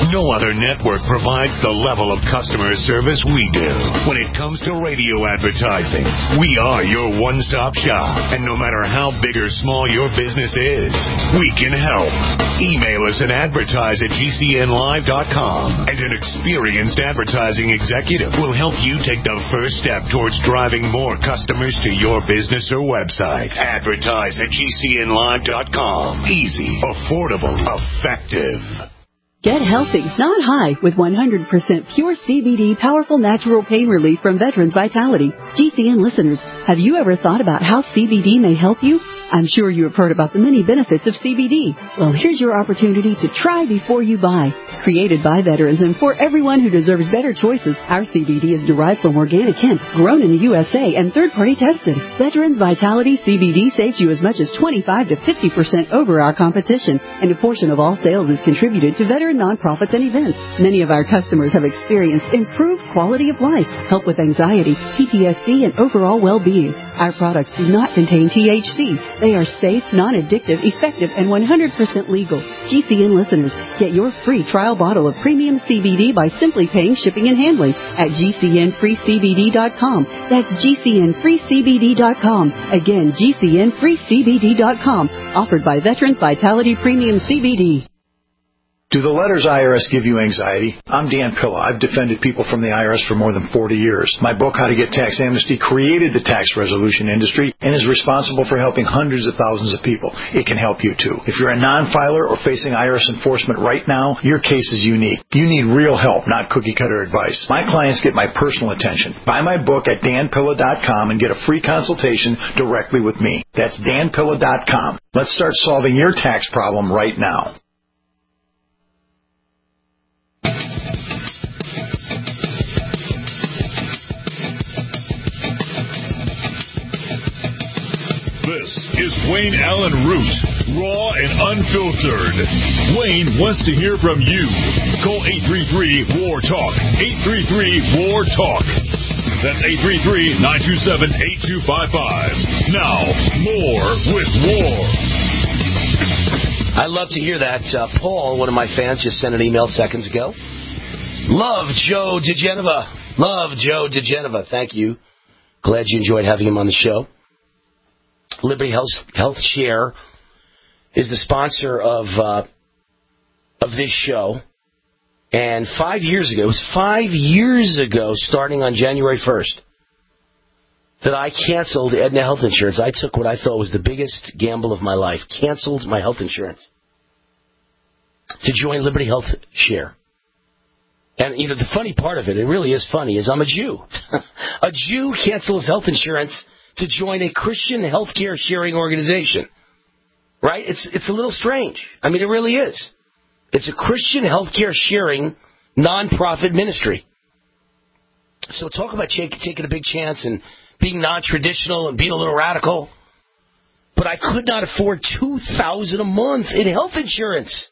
No other network provides the level of customer service we do. When it comes to radio advertising, we are your one-stop shop. And no matter how big or small your business is, we can help. Email us at advertise at G C N live dot com, and an experienced advertising executive will help you take the first step towards driving more customers to your business or website. Advertise at G C N live dot com. Easy, affordable, effective. Get healthy, not high, with one hundred percent pure C B D powerful natural pain relief from Veterans Vitality. G C N listeners, have you ever thought about how C B D may help you? I'm sure you have heard about the many benefits of C B D. Well, here's your opportunity to try before you buy. Created by veterans and for everyone who deserves better choices, our C B D is derived from organic hemp, grown in the U S A, and third-party tested. Veterans Vitality C B D saves you as much as twenty-five to fifty percent over our competition, and a portion of all sales is contributed to veteran nonprofits and events. Many of our customers have experienced improved quality of life, help with anxiety, P T S D, and overall well-being. Our products do not contain T H C. They are safe, non-addictive, effective, and one hundred percent legal. G C N listeners, get your free trial bottle of premium C B D by simply paying shipping and handling at G C N free C B D dot com. That's G C N free C B D dot com. Again, G C N free C B D dot com. Offered by Veterans Vitality Premium C B D. Do the letters I R S give you anxiety? I'm Dan Pilla. I've defended people from the I R S for more than forty years. My book, How to Get Tax Amnesty, created the tax resolution industry and is responsible for helping hundreds of thousands of people. It can help you, too. If you're a non-filer or facing I R S enforcement right now, your case is unique. You need real help, not cookie-cutter advice. My clients get my personal attention. Buy my book at Dan Pilla dot com and get a free consultation directly with me. That's Dan Pilla dot com. Let's start solving your tax problem right now. This is Wayne Allen Root, raw and unfiltered. Wayne wants to hear from you. Call eight three three, W A R, TALK. eight three three, W A R, TALK. That's eight three three, nine two seven, eight two five five. Now, more with War. I love to hear that. Uh, Paul, one of my fans, just sent an email seconds ago. Love Joe DeGeneva. Love Joe DeGeneva. Thank you. Glad you enjoyed having him on the show. Liberty Health, Health Share is the sponsor of uh, of this show. And five years ago, it was five years ago, starting on January first, that I canceled Aetna Health Insurance. I took what I thought was the biggest gamble of my life, canceled my health insurance to join Liberty Health Share. And, you know, the funny part of it, it really is funny, is I'm a Jew. A Jew cancels health insurance to join a Christian healthcare sharing organization. Right? It's it's a little strange. I mean, it really is. It's a Christian healthcare sharing nonprofit ministry. So talk about taking a big chance and being non-traditional and being a little radical. But I could not afford two thousand dollars a month in health insurance.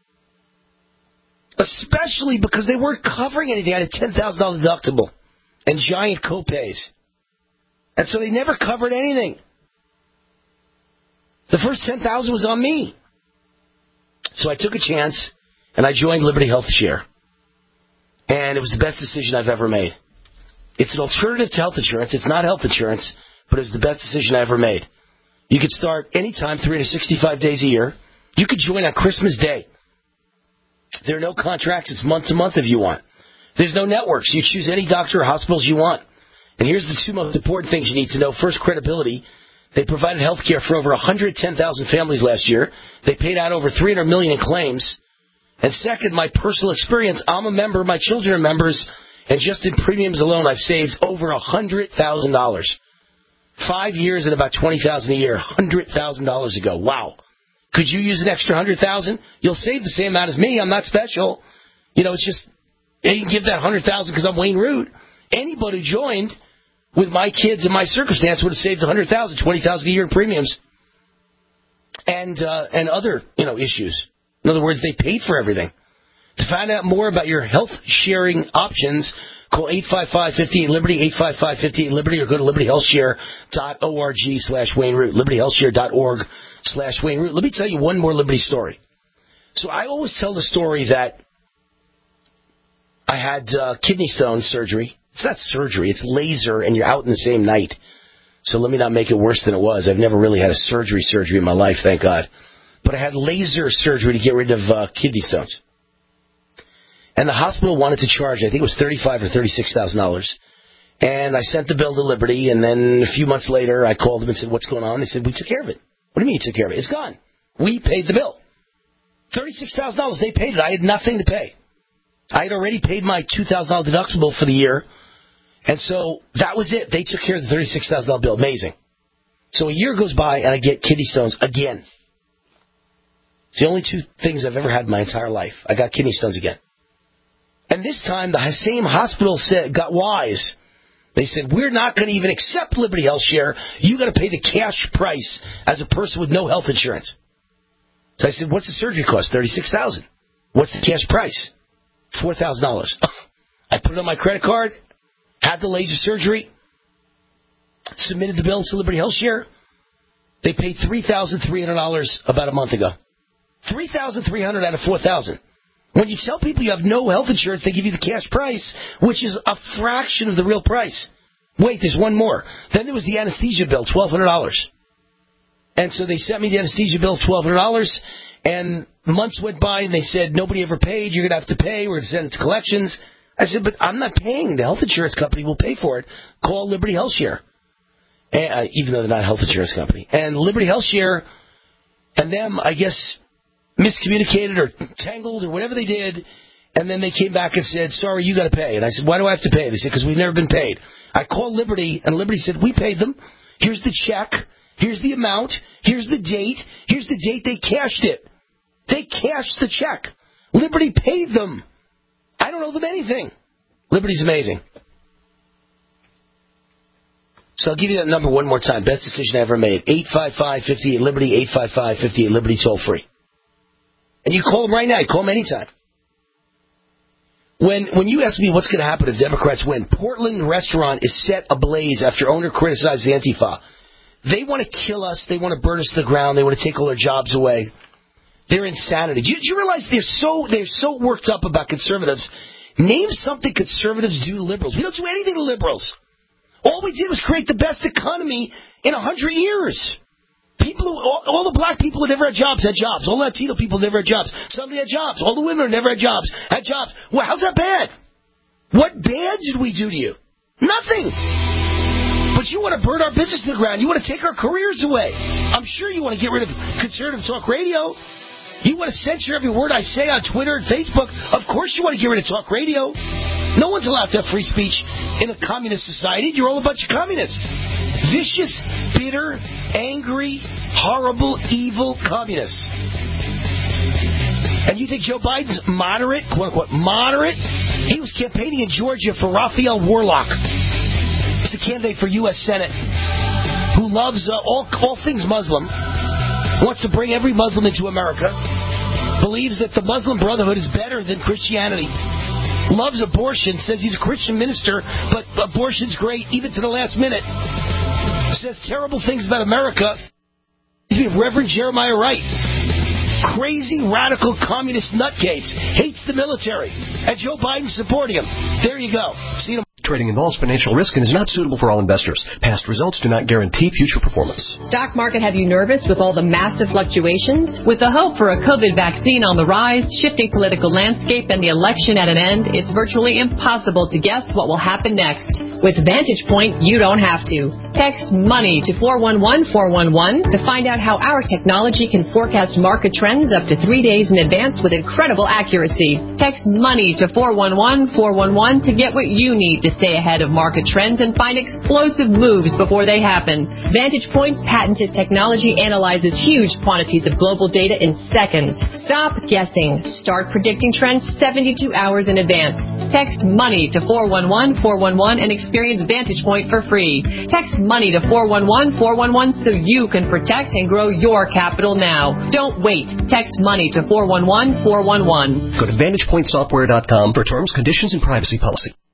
Especially because they weren't covering anything. I had a ten thousand dollars deductible and giant copays. And so they never covered anything. The first ten thousand dollars was on me. So I took a chance, and I joined Liberty Health Share. And it was the best decision I've ever made. It's an alternative to health insurance. It's not health insurance, but it was the best decision I ever made. You could start anytime, three hundred sixty-five days a year. You could join on Christmas Day. There are no contracts. It's month to month if you want. There's no networks. You choose any doctor or hospitals you want. And here's the two most important things you need to know. First, credibility. They provided health care for over one hundred ten thousand families last year. They paid out over three hundred million dollars in claims. And second, my personal experience. I'm a member. My children are members. And just in premiums alone, I've saved over one hundred thousand dollars. Five years and about twenty thousand dollars a year. one hundred thousand dollars ago. Wow. Could you use an extra one hundred thousand dollars? You'll save the same amount as me. I'm not special. You know, it's just, you can give that one hundred thousand dollars because I'm Wayne Root. Anybody who joined with my kids and my circumstance would have saved one hundred thousand dollars, twenty thousand dollars a year in premiums. And, uh, and other, you know, issues. In other words, they paid for everything. To find out more about your health sharing options, call eight five five, one five Liberty, eight five five, one five Liberty, or go to liberty health share dot org slash Wayne Root, liberty health share dot org slash Wayne Root. Let me tell you one more Liberty story. So I always tell the story that I had uh, kidney stone surgery. It's not surgery. It's laser, and you're out in the same night. So let me not make it worse than it was. I've never really had a surgery surgery in my life, thank God. But I had laser surgery to get rid of uh, kidney stones. And the hospital wanted to charge, I think it was thirty-five thousand dollars or thirty-six thousand dollars. And I sent the bill to Liberty, and then a few months later, I called them and said, what's going on? They said, we took care of it. What do you mean you took care of it? It's gone. We paid the bill. thirty-six thousand dollars. They paid it. I had nothing to pay. I had already paid my two thousand dollars deductible for the year. And so that was it. They took care of the thirty-six thousand dollars bill. Amazing. So a year goes by, and I get kidney stones again. It's the only two things I've ever had in my entire life. I got kidney stones again. And this time, the same hospital said, got wise. They said, we're not going to even accept Liberty Health Share. You got to pay the cash price as a person with no health insurance. So I said, what's the surgery cost? thirty-six thousand dollars. What's the cash price? four thousand dollars. I put it on my credit card, had the laser surgery, submitted the bill to Liberty Health Share. They paid three thousand three hundred dollars about a month ago. three thousand three hundred dollars out of four thousand dollars. When you tell people you have no health insurance, they give you the cash price, which is a fraction of the real price. Wait, there's one more. Then there was the anesthesia bill, twelve hundred dollars. And so they sent me the anesthesia bill, twelve hundred dollars, and months went by, and they said, nobody ever paid, you're going to have to pay, we're going to send it to collections. I said, but I'm not paying. The health insurance company will pay for it. Call Liberty Health Share, and, uh, even though they're not a health insurance company. And Liberty Health Share and them, I guess, miscommunicated or tangled or whatever they did, and then they came back and said, sorry, you got to pay. And I said, why do I have to pay? They said, because we've never been paid. I called Liberty, and Liberty said, we paid them. Here's the check. Here's the amount. Here's the date. Here's the date they cashed it. They cashed the check. Liberty paid them. I don't owe them anything. Liberty's amazing. So I'll give you that number one more time. Best decision I ever made. eight five five, five eight, Liberty, eight five five, five eight, Liberty, toll free. And you call them right now. You call them anytime. When when you ask me what's going to happen if Democrats win, Portland restaurant is set ablaze after owner criticized Antifa. They want to kill us. They want to burn us to the ground. They want to take all our jobs away. They're insanity. Do you, do you realize they're so they're so worked up about conservatives? Name something conservatives do to liberals. We don't do anything to liberals. All we did was create the best economy in a hundred years. People, who, all, all the black people who never had jobs had jobs. All the Latino people who never had jobs. Somebody had jobs. All the women who never had jobs had jobs. Well, how's that bad? What bad did we do to you? Nothing. But you want to burn our business to the ground. You want to take our careers away. I'm sure you want to get rid of conservative talk radio. You want to censor every word I say on Twitter and Facebook. Of course you want to get rid of talk radio. No one's allowed to have free speech in a communist society. You're all a bunch of communists. Vicious, bitter, angry, horrible, evil communists. And you think Joe Biden's moderate, quote-unquote moderate? He was campaigning in Georgia for Raphael Warnock. He's the candidate for U S Senate who loves uh, all, all things Muslim, wants to bring every Muslim into America, believes that the Muslim Brotherhood is better than Christianity, loves abortion, says he's a Christian minister, but abortion's great even to the last minute, says terrible things about America. He's Reverend Jeremiah Wright. Crazy, radical, communist nutcase. Hates the military. And Joe Biden's supporting him. There you go. See you tomorrow. Trading involves financial risk and is not suitable for all investors. Past results do not guarantee future performance. Stock market have you nervous with all the massive fluctuations? With the hope for a COVID vaccine on the rise, shifting political landscape, and the election at an end, it's virtually impossible to guess what will happen next. With Vantage Point, you don't have to. Text MONEY to four one one four one one to find out how our technology can forecast market trends up to three days in advance with incredible accuracy. Text MONEY to four one one four one one to get what you need to stay ahead of market trends and find explosive moves before they happen. Vantage Point's patented technology analyzes huge quantities of global data in seconds. Stop guessing. Start predicting trends seventy-two hours in advance. Text MONEY to four one one four one one and experience Vantage Point for free. Text MONEY to four one one four one one so you can protect and grow your capital now. Don't wait. Text MONEY to four one one four one one. Go to vantage point software dot com for terms, conditions, and privacy policy.